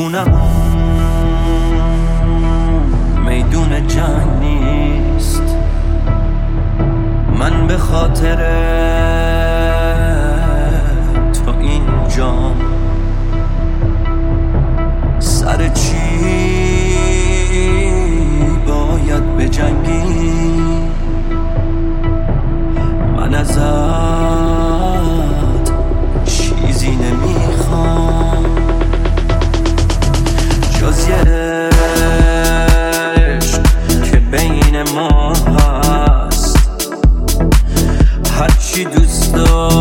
میدون جنگ نیست. من به خاطر تو اینجام. سر چی باید بجنگی؟ من ازت چیزی نمیخوام جز یه عشق که بین ما هست. هرچی دوست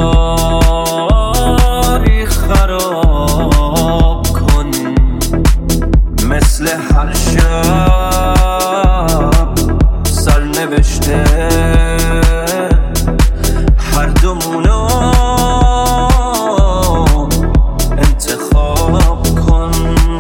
داری خراب کن، مثل هر شب سرنوشته هر دومونو انتخاب کن.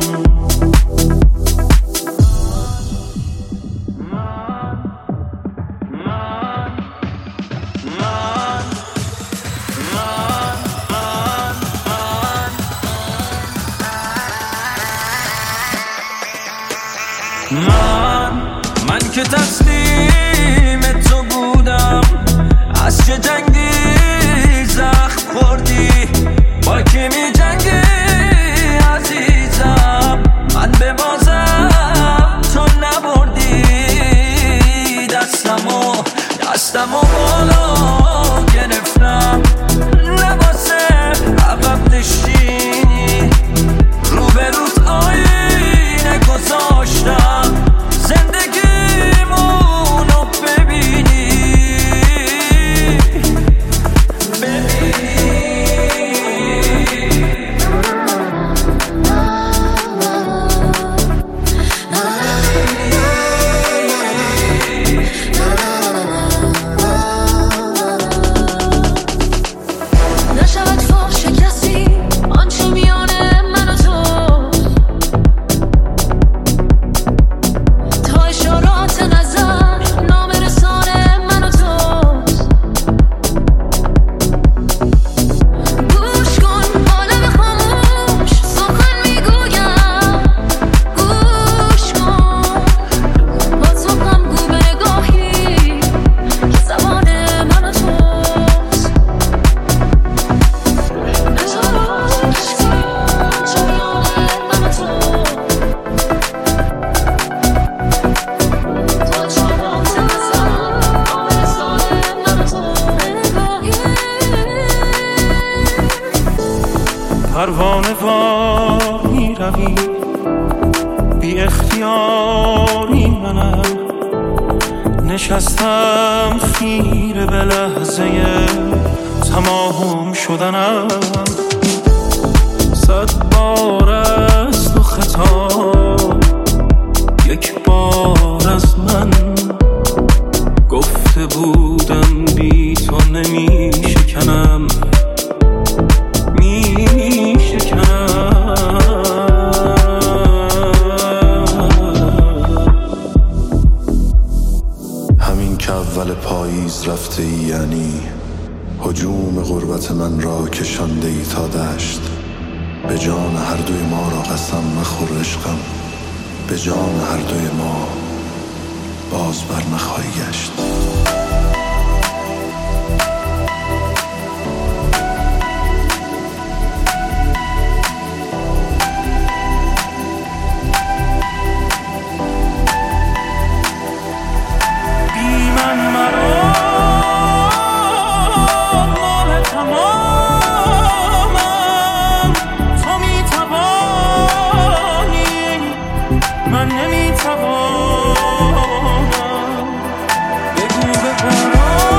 من که تسلیم تو بودم، از چه جنگی زخم خوردی؟ با کی می جنگی عزیزم؟ من به بازم تو نبردی. دستمو بالا گرفتم، لباسه عقب نشینی، روبروت آینه گذاشتم زندگیمونو ببینی. نشود فاش کسی آنچه میان من و تو، تا اشارات نظر نامرسان من و تو. گوش کن با لب خاموش سخن میگویم، گوش کن با تو هم گو به نگاهی که زبان من و توست. پروانه وار می روی بی اختیاری، منم نشستم خیره به لحظه تمام شدنم. 100 بار از تو خطا، یک بار از من گفته بودم بی تو نمی شکنم. همین که اول پاییز رفته ای، یعنی هجوم غربت من را کشانده ای تا دشت. به جان هر دوی ما را قسم مخور عشقم، به جان هر دوی ما باز بر نخواهی گشت. من نمیتوانم بگو بپرم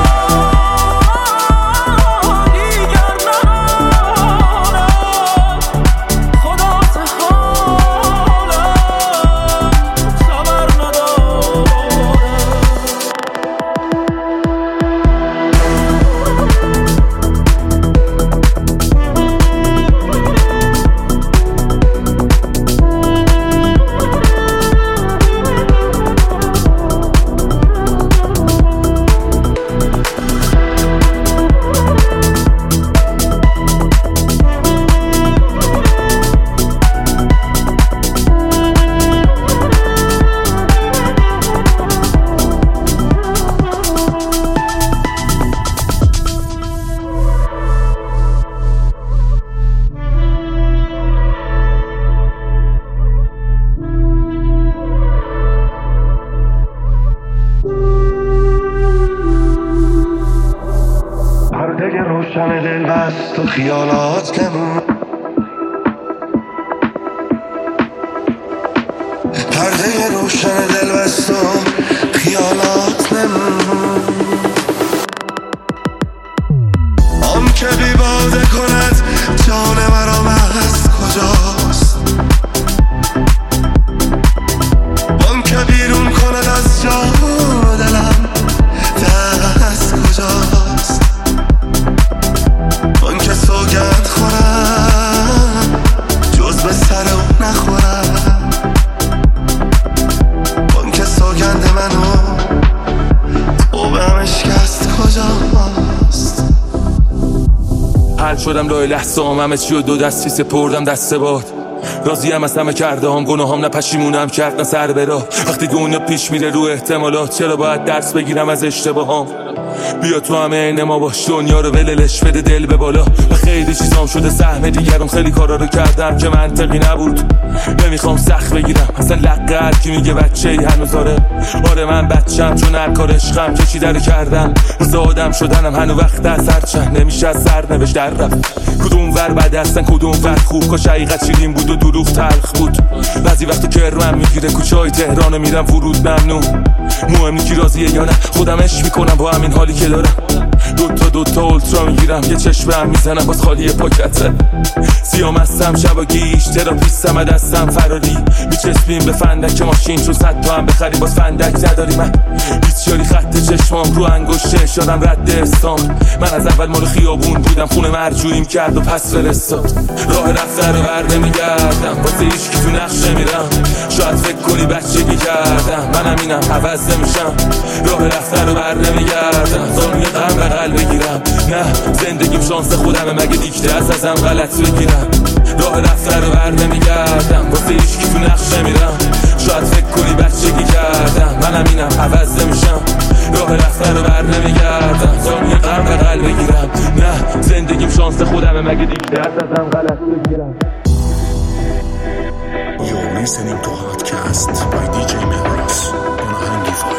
دیگر ندارم خدا حالم خبر ندارم. شکست و خیالات نمون، پرده روشن دل بست و خیالات نمون. آن که بی باده کند جان مرام از کجاست، آن که بیرون کند از جان و دلم دست کجاست، آن که سوگند خورم جز به سر او نخورم، آن که سوگند منو تو به هم اشکست کجاست. حل شدم لای لحظه همه چی و دو دستی سپردم دست باد، راضیم از همه کرده هم گناهام، نه پشیمونم کرد نه سر برا. وقتی دنیا پیش میره رو احتمالات، چرا باید درس بگیرم از اشتباهام؟ بیا تو همه عین ما باش، دنیا رو وللش بده دل به بالا. و خیلی چیزام شده سهم دیگرم، خیلی کارا رو کردم که منطقی نبود. نمیخوام سخت بگیرم اصلا لقه هر کی میگه بچه ای هنوز آره من بچم، چون هر کار عشقم کشیده رو کردم. واسه آدم شدنم هنو وقت از هر چند نمیشه از سرنوشت در رفت. کدوم ور بده هستن کدوم ور خوب، کاش حقیقت شیرین بود و دروغ تلخ بود. بعضی وقتا کرمم میگیره کوچه های تهران میرم ورود ممنون. مهم نیست کی راضیه یا نه، خودم عشق میکنم با همین حالی که دارم. دوتا اولترا میگیرم یه چشم هم میزنم باز خالی پاکته. سیام هستم شبا گیش تراپیستم دستم فراری، میچسبیم به فندک ماشین چون 100 تا هم بخری باز فندک نداری. من بیچاری خط چشمام رو انگشته شدم رد استان. من از اول مال خیابون بودم، خونه مرجوعیم کرد و پس فرستاد. راه رفته رو بر نمیگردم، واسه هیچ کی تو نقشه میرم. شاید فکر کنی بچگی کردم، منم اینم عوض نمیشم. راه رفته رو بر نمیگردم، زانوی غم بغل بگیرم. نه زندگیم شانس خودمه، مگه دیکته ازم غلط بگیرم. راه رفته رو بر نمیگردم، واسه هیچ کی تو نقشه میرم. شاید فکر کنی بچگی کردم، منم اینم عوض نمیشم. راه رفته رو بر نمیگردم، زانوی غم بغل بگیرم. نه زندگیم شانس خودمه، مگه دیکته ازم غلط بگیرم. You're listening to Hotcast by DJ Melrose on Hangify.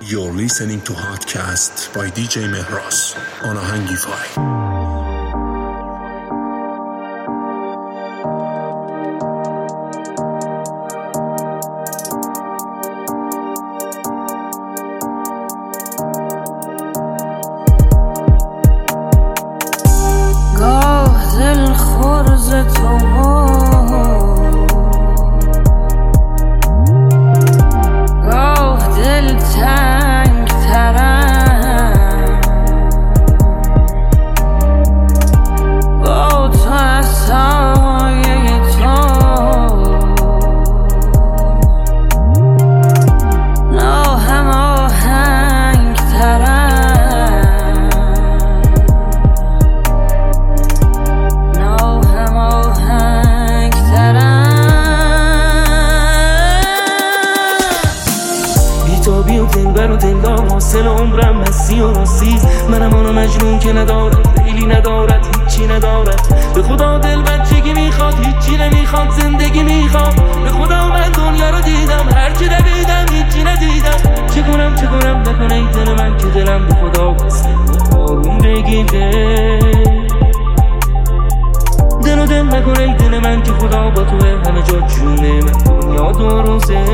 You're listening to Hotcast by DJ Mehras on Ahangify. منم آنو مجنون که ندارد لیلی ندارد هیچی ندارد به خدا دل بچگی میخواد هیچی نمیخواد زندگی میخواد به خدا من دنیا رو دیدم هرچی دویدم هیچی ندیدم چه کنم نکنه این دل من که دلم به خدا بسته آروم بگیره دل نکنه این دل من که خدا با توه همه جا جونه من دنیا دو روزه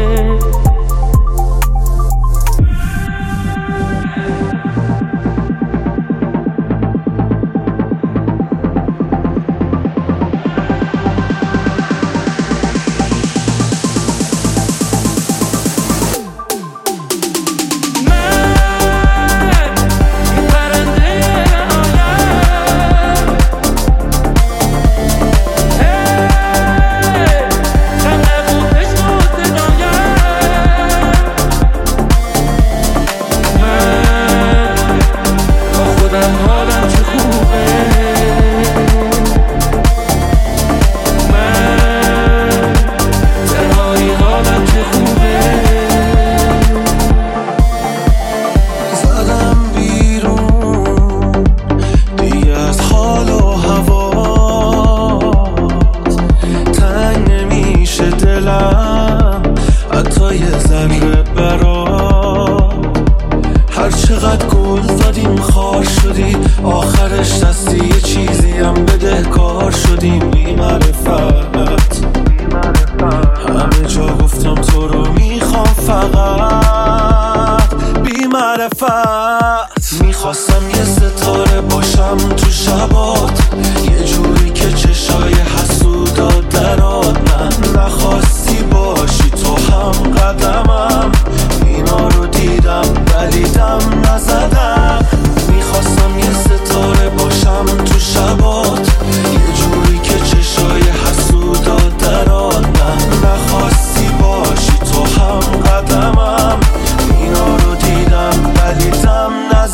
میخواستم یه ستاره باشم تو شبات یه جوری که چشای حسودا درات من نخواستی باشی تو هم قدمم اینا رو دیدم ولی دم نزدم میخواستم یه ستاره باشم تو شبات یه جوری که چشای حسودا درات من نخواستی باشی تو هم قدمم اینا رو دیدم ولی دم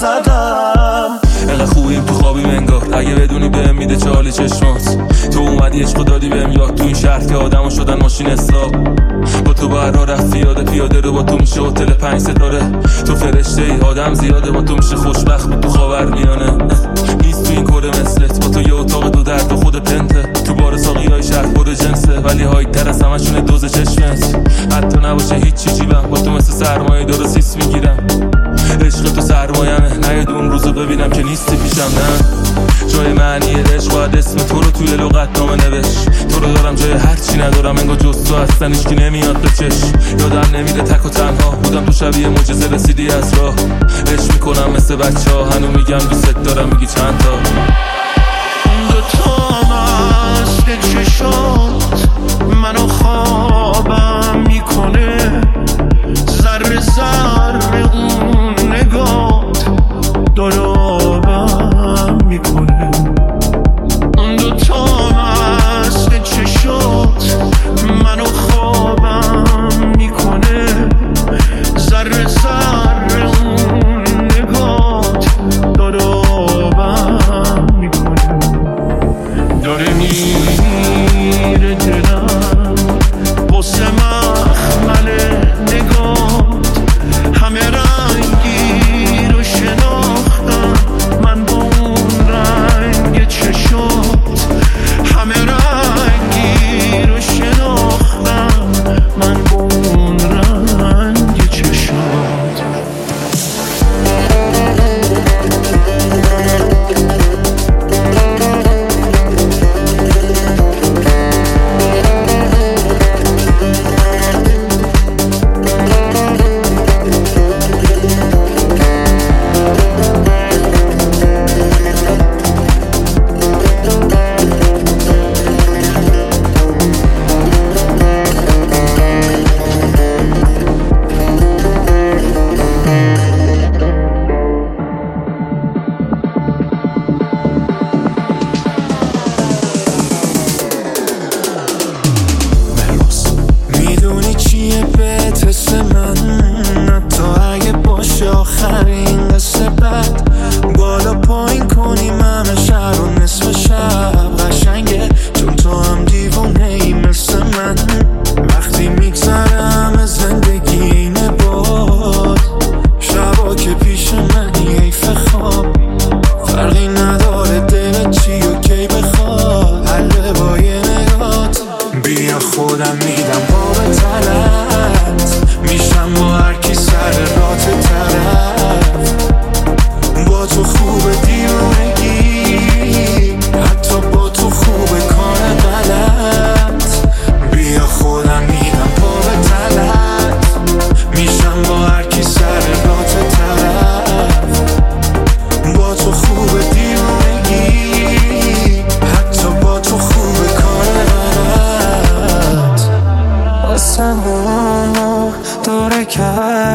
نزدم انقدر خوبیم تو خوابیم انگار اگه بدونی بهم میده چالی چشمات تو اومدی عشقو دادی بهم یاد تو این شهر که آدمو شدن ماشین حساب با تو بر راه رفتی یاد پیاده رو با تو میشه هتل 5 ستاره تو فرشته ای آدم زیاده با تو میشه خوشبخت بود تو خاورمیانه نیست تو این کره مثلت با تو یه اتاق دو درد و خود پنته تو بار ساقیای شهر پر جنسه ولی های تر از همشونه دوز چشمت حتی نباشه هیچ جیبم با تو مثل سرمایه دارو سیس میگیرم عشق تو سرمایمه نهید اون روزو ببینم که نیستی پیشم نه جای معنی عشق باید اسم تو رو توی لغت نامه نوشت تو رو دارم جای هرچی ندارم انگار جز تو هستن هیچکی نمیاد به چشم یادم نمیره تک و تنها بودم تو شبیه معجزه رسیدی از راه عشق میکنم مثل بچه ها هنو میگم دوست دارم میگی چند تا دوتا مست چشات منو خوابم میکنه ذره ذره اون نگات دارابم میکنه دوتا مست چشات منو خوابم میکنه ذره ذره اون نگات دارابم میکنه داره میره دلم واسه مخمل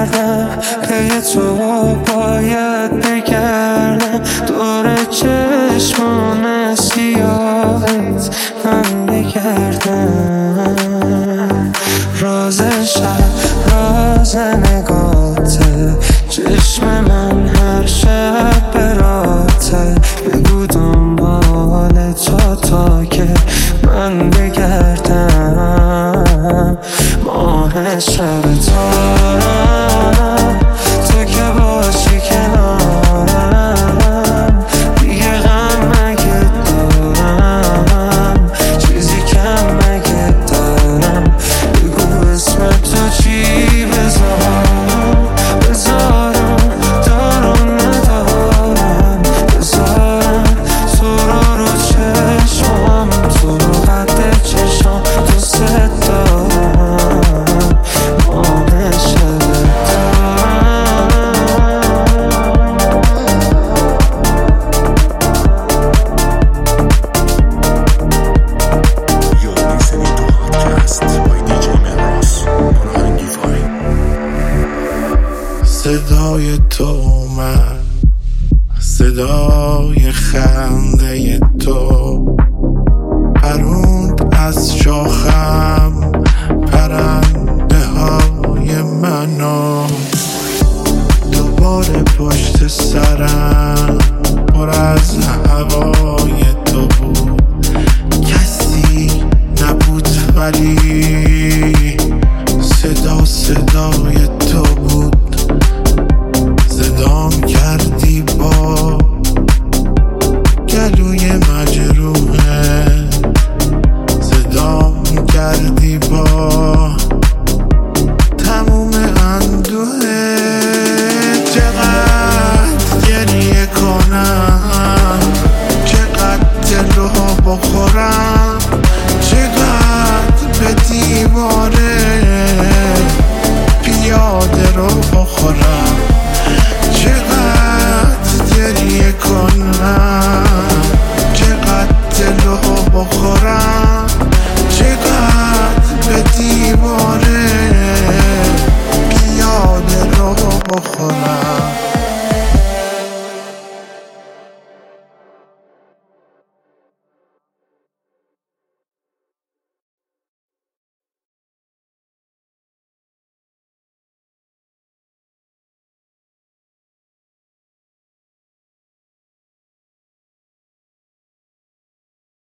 بگردم پی تو باید بگردم دور چشمان سیاهت من بگردم راز شب راز نگاته چشم من هر شب براته بگو دنبال تا که من بگردم ماه شب تارم تو که باشی کنارم دیگه غم مگه دارم چیزی کم مگه دارم بگو اسم تو چی بذارم دارم ندارم بذارم تو رو چشمام تو رو قد چشم دوست دارم ماه شب You're listening to Hotcast by DJ Mehras on آهنگی فاین. صدای تو من صدای خنده تو پروند از شاخم پرنده های منو دوباره پشت سرم پر از هوای تو بود کسی نبود ولی صدای